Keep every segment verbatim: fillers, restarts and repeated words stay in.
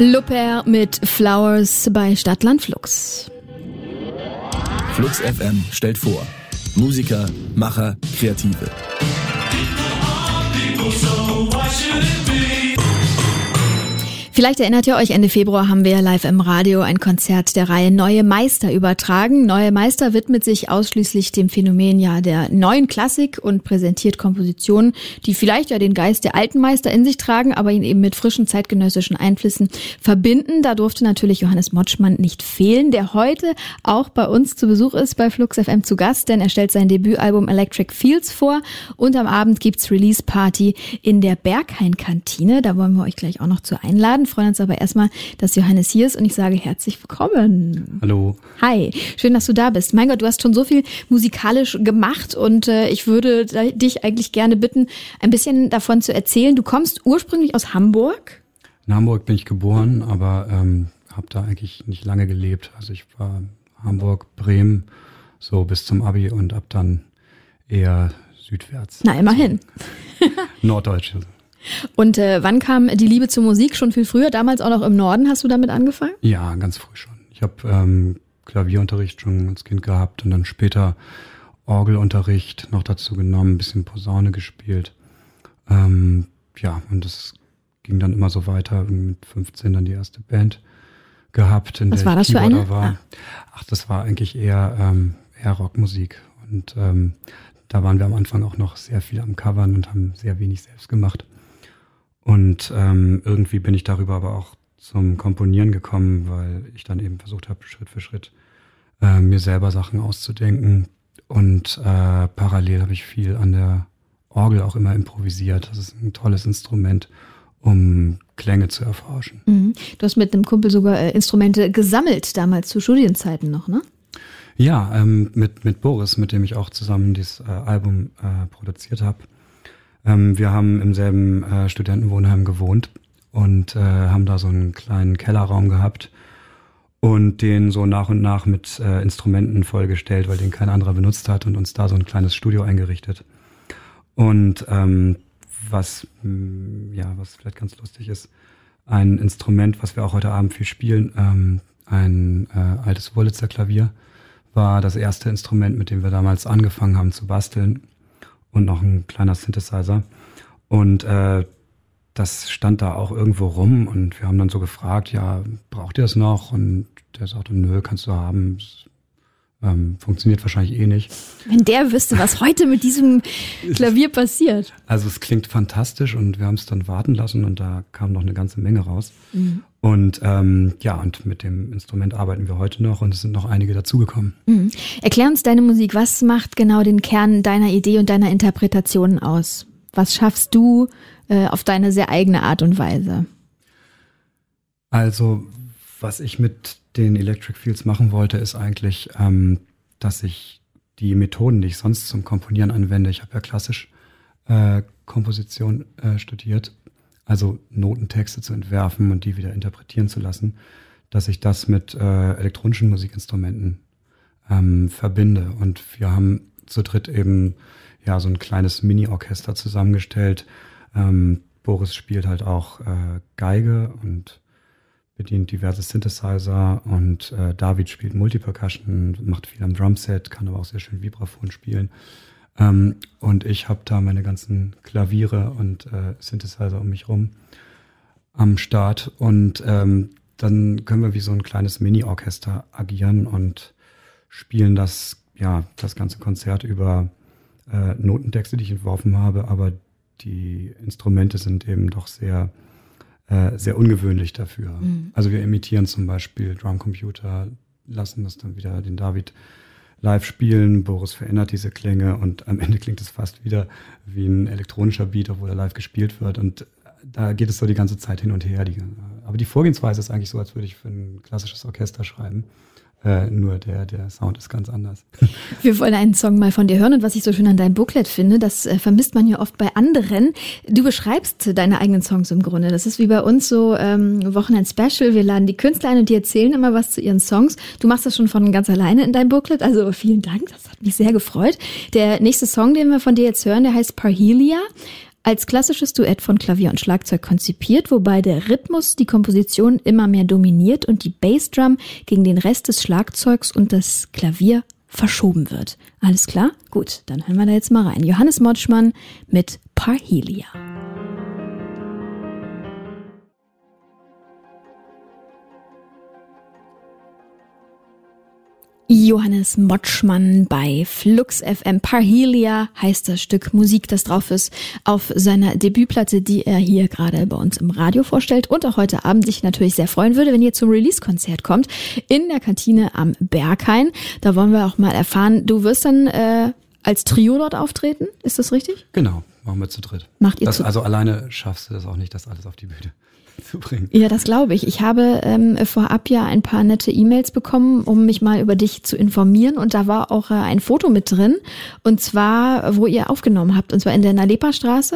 Lupper mit Flowers bei Stadtland Flux. Flux F M stellt vor. Musiker, Macher, Kreative. Vielleicht erinnert ihr euch, Ende Februar haben wir live im Radio ein Konzert der Reihe Neue Meister übertragen. Neue Meister widmet sich ausschließlich dem Phänomen ja der neuen Klassik und präsentiert Kompositionen, die vielleicht ja den Geist der alten Meister in sich tragen, aber ihn eben mit frischen zeitgenössischen Einflüssen verbinden. Da durfte natürlich Johannes Motschmann nicht fehlen, der heute auch bei uns zu Besuch ist, bei Flux F M zu Gast, denn er stellt sein Debütalbum Electric Fields vor und am Abend gibt's Release-Party in der Berghain-Kantine. Da wollen wir euch gleich auch noch zu einladen. Freuen uns aber erstmal, dass Johannes hier ist und ich sage herzlich willkommen. Hallo. Hi, schön, dass du da bist. Mein Gott, du hast schon so viel musikalisch gemacht und äh, ich würde dich eigentlich gerne bitten, ein bisschen davon zu erzählen. Du kommst ursprünglich aus Hamburg? In Hamburg bin ich geboren, aber ähm, habe da eigentlich nicht lange gelebt. Also ich war Hamburg, Bremen, so bis zum Abi und ab dann eher südwärts. Na, immerhin. Norddeutsch. Und äh, wann kam die Liebe zur Musik? Schon viel früher, damals auch noch im Norden. Hast du damit angefangen? Ja, ganz früh schon. Ich habe ähm, Klavierunterricht schon als Kind gehabt und dann später Orgelunterricht noch dazu genommen, ein bisschen Posaune gespielt. Ähm, ja, und das ging dann immer so weiter. Mit fünfzehn dann die erste Band gehabt, in Was der war das ich für eine? war. Ach, das war eigentlich eher, ähm, eher Rockmusik. Und ähm, da waren wir am Anfang auch noch sehr viel am Covern und haben sehr wenig selbst gemacht. Und ähm, irgendwie bin ich darüber aber auch zum Komponieren gekommen, weil ich dann eben versucht habe, Schritt für Schritt äh, mir selber Sachen auszudenken. Und äh, parallel habe ich viel an der Orgel auch immer improvisiert. Das ist ein tolles Instrument, um Klänge zu erforschen. Mhm. Du hast mit einem Kumpel sogar äh, Instrumente gesammelt, damals zu Studienzeiten noch, ne? Ja, ähm, mit, mit Boris, mit dem ich auch zusammen dieses äh, Album äh, produziert habe. Ähm, wir haben im selben äh, Studentenwohnheim gewohnt und äh, haben da so einen kleinen Kellerraum gehabt und den so nach und nach mit äh, Instrumenten vollgestellt, weil den kein anderer benutzt hat und uns da so ein kleines Studio eingerichtet. Und ähm, was mh, ja, was vielleicht ganz lustig ist, ein Instrument, was wir auch heute Abend viel spielen, ähm, ein äh, altes Wurlitzer Klavier, war das erste Instrument, mit dem wir damals angefangen haben zu basteln. Und noch ein kleiner Synthesizer. Und äh, das stand da auch irgendwo rum und wir haben dann so gefragt, ja, braucht ihr das noch? Und der sagte, nö, kannst du haben. Das, ähm, funktioniert wahrscheinlich eh nicht. Wenn der wüsste, was heute mit diesem Klavier passiert. Also es klingt fantastisch und wir haben es dann warten lassen und da kam noch eine ganze Menge raus. Mhm. Und ähm, ja, und mit dem Instrument arbeiten wir heute noch und es sind noch einige dazugekommen. Mhm. Erklär uns deine Musik. Was macht genau den Kern deiner Idee und deiner Interpretation aus? Was schaffst du äh, auf deine sehr eigene Art und Weise? Also, was ich mit den Electric Fields machen wollte, ist eigentlich, ähm, dass ich die Methoden, die ich sonst zum Komponieren anwende, ich habe ja klassisch äh, Komposition äh, studiert, also Notentexte zu entwerfen und die wieder interpretieren zu lassen, dass ich das mit äh, elektronischen Musikinstrumenten ähm, verbinde. Und wir haben zu dritt eben ja so ein kleines Mini-Orchester zusammengestellt. Ähm, Boris spielt halt auch äh, Geige und bedient diverse Synthesizer und äh, David spielt Multipercussion, macht viel am Drumset, kann aber auch sehr schön Vibraphon spielen. Ähm, und ich habe da meine ganzen Klaviere und äh, Synthesizer um mich rum am Start. Und ähm, dann können wir wie so ein kleines Mini-Orchester agieren und spielen das, ja, das ganze Konzert über äh, Notentexte, die ich entworfen habe, aber die Instrumente sind eben doch sehr Äh, sehr ungewöhnlich dafür. Mhm. Also wir imitieren zum Beispiel Drumcomputer, lassen das dann wieder den David live spielen, Boris verändert diese Klänge und am Ende klingt es fast wieder wie ein elektronischer Beat, obwohl er live gespielt wird und da geht es so die ganze Zeit hin und her. Die, aber die Vorgehensweise ist eigentlich so, als würde ich für ein klassisches Orchester schreiben. Äh, nur der, der Sound ist ganz anders. Wir wollen einen Song mal von dir hören und was ich so schön an deinem Booklet finde, das äh, vermisst man ja oft bei anderen. Du beschreibst deine eigenen Songs im Grunde. Das ist wie bei uns so ähm, Wochenend-Special. Wir laden die Künstler ein und die erzählen immer was zu ihren Songs. Du machst das schon von ganz alleine in deinem Booklet, also vielen Dank, das hat mich sehr gefreut. Der nächste Song, den wir von dir jetzt hören, der heißt Parhelia. als klassisches Duett von Klavier und Schlagzeug konzipiert, wobei der Rhythmus die Komposition immer mehr dominiert und die Bassdrum gegen den Rest des Schlagzeugs und das Klavier verschoben wird. Alles klar? Gut, dann hören wir da jetzt mal rein. Johannes Motschmann mit Parhelia. Johannes Motschmann bei Flux F M. Parhelia heißt das Stück Musik, das drauf ist auf seiner Debütplatte, die er hier gerade bei uns im Radio vorstellt und auch heute Abend sich natürlich sehr freuen würde, wenn ihr zum Release-Konzert kommt in der Kantine am Berghain. Da wollen wir auch mal erfahren, du wirst dann äh, als Trio dort auftreten, ist das richtig? Genau, machen wir zu dritt. Macht ihr das, zu Also alleine schaffst du das auch nicht, das alles auf die Bühne zu bringen. Ja, das glaube ich. Ich habe ähm, vorab ja ein paar nette E-Mails bekommen, um mich mal über dich zu informieren. Und da war auch äh, ein Foto mit drin. Und zwar, wo ihr aufgenommen habt. Und zwar in der Nalepa-Straße.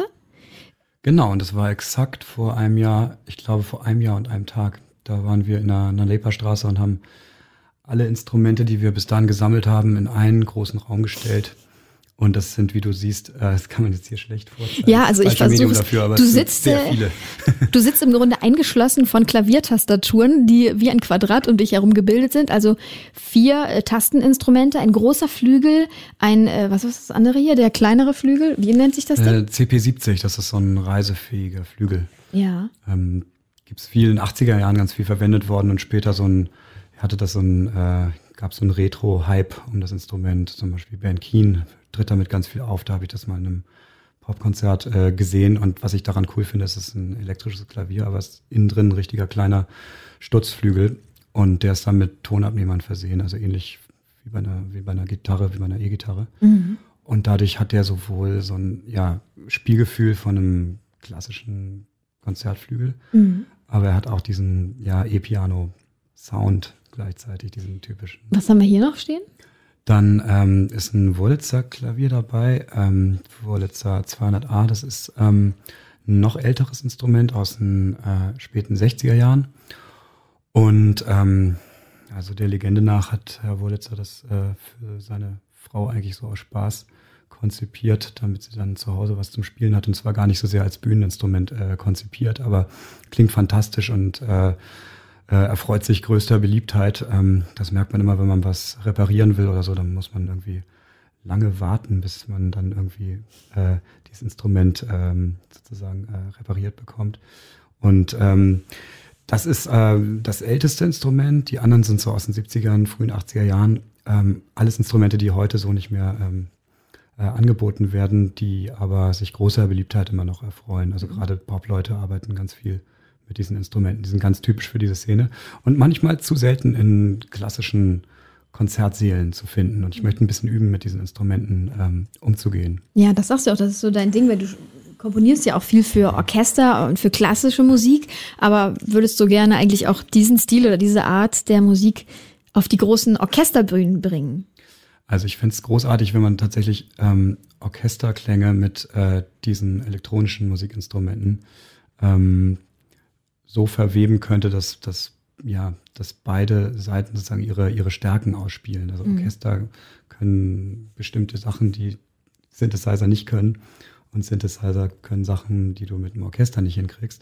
Genau, und das war exakt vor einem Jahr, ich glaube vor einem Jahr und einem Tag. Da waren wir in der Nalepa-Straße und haben alle Instrumente, die wir bis dahin gesammelt haben, in einen großen Raum gestellt. Und das sind, wie du siehst, äh, das kann man jetzt hier schlecht vorzeigen. Ja, also ich versuche es. Dafür, aber du es sitzt, sind sehr viele. Du sitzt im Grunde eingeschlossen von Klaviertastaturen, die wie ein Quadrat um dich herum gebildet sind. Also vier äh, Tasteninstrumente, ein großer Flügel, ein, äh, was ist das andere hier, der kleinere Flügel? Wie nennt sich das denn? Äh, C P siebzig, das ist so ein reisefähiger Flügel. Ja. Ähm, gibt's viel in den achtziger Jahren ganz viel verwendet worden und später so ein, hatte das so ein, äh, gab so ein Retro-Hype um das Instrument, zum Beispiel Ben Keen tritt damit ganz viel auf, da habe ich das mal in einem Popkonzert äh, gesehen und was ich daran cool finde, ist, es ist ein elektrisches Klavier, aber es ist innen drin ein richtiger kleiner Stutzflügel und der ist dann mit Tonabnehmern versehen, also ähnlich wie bei einer, wie bei einer Gitarre, wie bei einer E-Gitarre. Mhm. Und dadurch hat der sowohl so ein ja, Spielgefühl von einem klassischen Konzertflügel, mhm. aber er hat auch diesen ja, E-Piano-Sound gleichzeitig, diesen typischen. Was haben wir hier noch stehen? Dann ähm, ist ein Wurlitzer Klavier dabei, ähm, Wurlitzer zweihundert A, das ist ähm, ein noch älteres Instrument aus den äh, späten sechziger Jahren. Und ähm, also der Legende nach hat Herr Wurlitzer das äh, für seine Frau eigentlich so aus Spaß konzipiert, damit sie dann zu Hause was zum Spielen hat. Und zwar gar nicht so sehr als Bühneninstrument äh, konzipiert, aber klingt fantastisch und äh, Äh, erfreut sich größter Beliebtheit. Ähm, das merkt man immer, wenn man was reparieren will oder so, dann muss man irgendwie lange warten, bis man dann irgendwie äh, dieses Instrument ähm, sozusagen äh, repariert bekommt. Und ähm, das ist äh, das älteste Instrument. Die anderen sind so aus den siebzigern, frühen achtziger Jahren. Ähm, alles Instrumente, die heute so nicht mehr ähm, äh, angeboten werden, die aber sich großer Beliebtheit immer noch erfreuen. Also gerade Pop-Leute arbeiten ganz viel mit diesen Instrumenten. Die sind ganz typisch für diese Szene und manchmal zu selten in klassischen Konzertsälen zu finden. Und ich möchte ein bisschen üben, mit diesen Instrumenten ähm, umzugehen. Ja, das sagst du auch, das ist so dein Ding, weil du komponierst ja auch viel für Orchester und für klassische Musik, aber würdest du gerne eigentlich auch diesen Stil oder diese Art der Musik auf die großen Orchesterbühnen bringen? Also ich finde es großartig, wenn man tatsächlich ähm, Orchesterklänge mit äh, diesen elektronischen Musikinstrumenten ähm, so verweben könnte, dass, dass, ja, dass beide Seiten sozusagen ihre, ihre Stärken ausspielen. Also Orchester mhm. können bestimmte Sachen, die Synthesizer nicht können. Und Synthesizer können Sachen, die du mit einem Orchester nicht hinkriegst.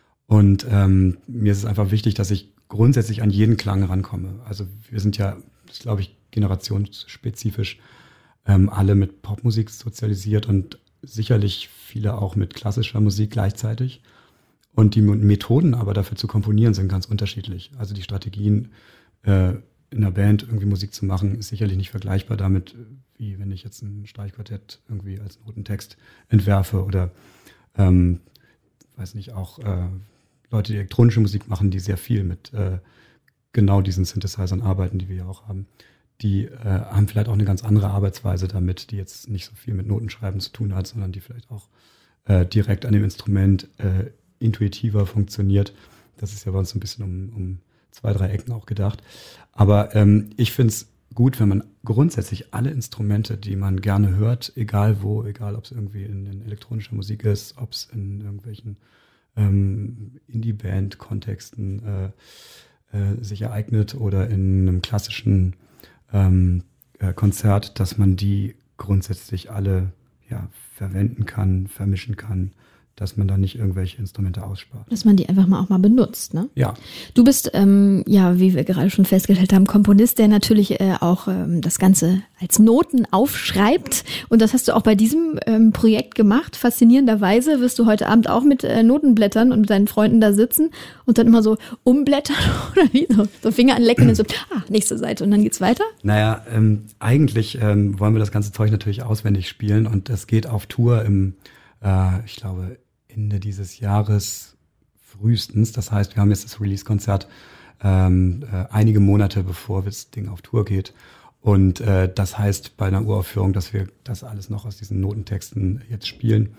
Und ähm, mir ist es einfach wichtig, dass ich grundsätzlich an jeden Klang rankomme. Also wir sind ja, das glaube ich, generationsspezifisch ähm, alle mit Popmusik sozialisiert und sicherlich viele auch mit klassischer Musik gleichzeitig. Und die Methoden aber dafür zu komponieren sind ganz unterschiedlich. Also die Strategien, äh, in einer Band irgendwie Musik zu machen, ist sicherlich nicht vergleichbar damit, wie wenn ich jetzt ein Streichquartett irgendwie als Notentext entwerfe oder, ähm, weiß nicht, auch äh, Leute, die elektronische Musik machen, die sehr viel mit äh, genau diesen Synthesizern arbeiten, die wir ja auch haben. Die äh, haben vielleicht auch eine ganz andere Arbeitsweise damit, die jetzt nicht so viel mit Notenschreiben zu tun hat, sondern die vielleicht auch äh, direkt an dem Instrument äh, intuitiver funktioniert. Das ist ja bei uns ein bisschen um, um zwei, drei Ecken auch gedacht. Aber ähm, ich finde es gut, wenn man grundsätzlich alle Instrumente, die man gerne hört, egal wo, egal ob es irgendwie in, in elektronischer Musik ist, ob es in irgendwelchen ähm, Indie-Band-Kontexten äh, äh, sich ereignet oder in einem klassischen ähm, äh, Konzert, dass man die grundsätzlich alle ja, verwenden kann, vermischen kann, dass man da nicht irgendwelche Instrumente ausspart. Dass man die einfach mal auch mal benutzt, ne? Ja. Du bist, ähm, ja, wie wir gerade schon festgestellt haben, Komponist, der natürlich äh, auch ähm, das Ganze als Noten aufschreibt. Und das hast du auch bei diesem ähm, Projekt gemacht. Faszinierenderweise wirst du heute Abend auch mit äh, Notenblättern und mit deinen Freunden da sitzen und dann immer so umblättern oder wie so, so Finger anlecken und so, ah, nächste Seite und dann geht's weiter? Naja, ähm, eigentlich ähm, wollen wir das ganze Zeug natürlich auswendig spielen und es geht auf Tour im, äh, ich glaube, Ende dieses Jahres frühestens. Das heißt, wir haben jetzt das Release-Konzert ähm, äh, einige Monate, bevor das Ding auf Tour geht. Und äh, das heißt bei einer Uraufführung, dass wir das alles noch aus diesen Notentexten jetzt spielen.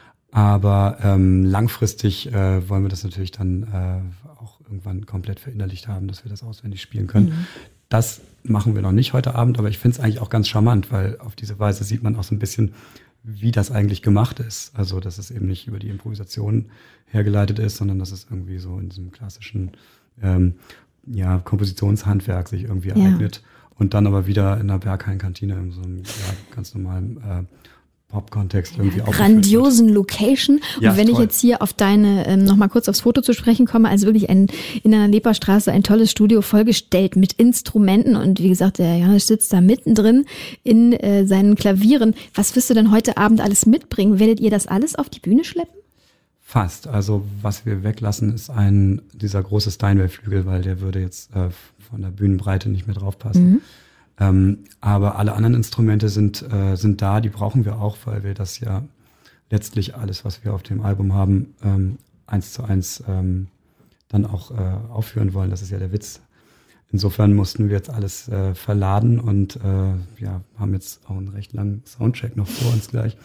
Aber ähm, langfristig äh, wollen wir das natürlich dann äh, auch irgendwann komplett verinnerlicht haben, dass wir das auswendig spielen können. Mhm. Das machen wir noch nicht heute Abend, aber ich finde es eigentlich auch ganz charmant, weil auf diese Weise sieht man auch so ein bisschen, wie das eigentlich gemacht ist. Also, dass es eben nicht über die Improvisation hergeleitet ist, sondern dass es irgendwie so in diesem klassischen ähm, ja, Kompositionshandwerk sich irgendwie ja. ereignet und dann aber wieder in einer Berghain-Kantine in so einem ja, ganz normalen äh, Pop-Kontext irgendwie ja, grandiosen Location. Ja, und wenn toll. ich jetzt hier auf deine, ähm, nochmal kurz aufs Foto zu sprechen komme, also wirklich ein, in der Leperstraße ein tolles Studio vollgestellt mit Instrumenten und wie gesagt, der Johannes sitzt da mittendrin in äh, seinen Klavieren. Was wirst du denn heute Abend alles mitbringen? Werdet ihr das alles auf die Bühne schleppen? Fast. Also was wir weglassen, ist ein dieser große Steinway-Flügel, weil der würde jetzt äh, von der Bühnenbreite nicht mehr draufpassen. Mhm. Ähm, aber alle anderen Instrumente sind äh, sind da, die brauchen wir auch, weil wir das ja letztlich alles, was wir auf dem Album haben, ähm, eins zu eins ähm, dann auch äh, aufführen wollen. Das ist ja der Witz. Insofern mussten wir jetzt alles äh, verladen und äh, ja, haben jetzt auch einen recht langen Soundcheck noch vor uns gleich.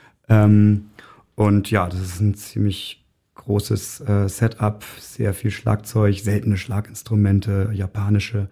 Ähm, und ja, das ist ein ziemlich großes äh, Setup, sehr viel Schlagzeug, seltene Schlaginstrumente, japanische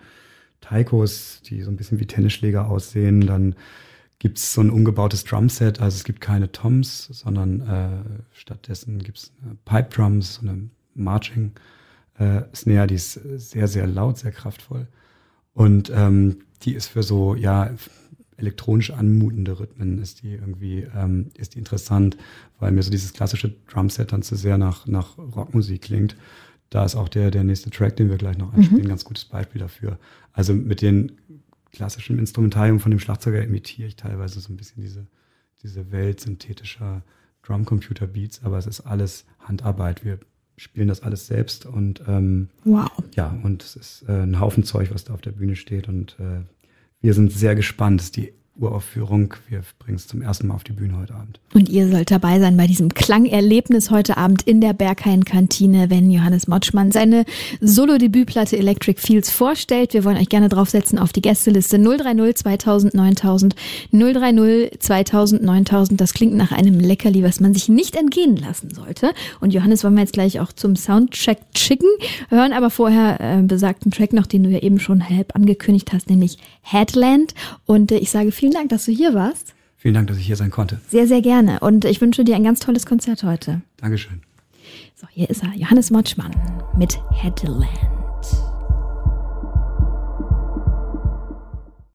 Taikos, die so ein bisschen wie Tennisschläger aussehen. Dann gibt's so ein umgebautes Drumset, also es gibt keine Toms, sondern äh, stattdessen gibt's äh, Pipe Drums, so eine Marching äh, Snare, die ist sehr, sehr laut, sehr kraftvoll. Und ähm, die ist für so, ja, elektronisch anmutende Rhythmen ist die irgendwie, ähm, ist die interessant, weil mir so dieses klassische Drumset dann zu sehr nach, nach Rockmusik klingt. Da ist auch der, der nächste Track, den wir gleich noch anspielen, mhm. ein ganz gutes Beispiel dafür. Also mit den klassischen Instrumentarium von dem Schlagzeuger imitiere ich teilweise so ein bisschen diese, diese Welt synthetischer Drumcomputer-Beats, aber es ist alles Handarbeit. Wir spielen das alles selbst und ähm, wow. ja, und es ist äh, ein Haufen Zeug, was da auf der Bühne steht und äh, wir sind sehr gespannt. Das ist die Uraufführung. Wir bringen es zum ersten Mal auf die Bühne heute Abend. Und ihr sollt dabei sein bei diesem Klangerlebnis heute Abend in der Berghain-Kantine, wenn Johannes Motschmann seine Solo-Debütplatte Electric Fields vorstellt. Wir wollen euch gerne draufsetzen auf die Gästeliste null drei null zweitausend neuntausend null drei null zweitausend neuntausend. Das klingt nach einem Leckerli, was man sich nicht entgehen lassen sollte. Und Johannes wollen wir jetzt gleich auch zum Soundcheck schicken, hören aber vorher äh, besagten Track noch, den du ja eben schon halb angekündigt hast, nämlich Headland. Und äh, ich sage vielen Dank, dass du hier warst. Vielen Dank, dass ich hier sein konnte. Sehr, sehr gerne. Und ich wünsche dir ein ganz tolles Konzert heute. Dankeschön. So, hier ist er, Johannes Motschmann mit Headland.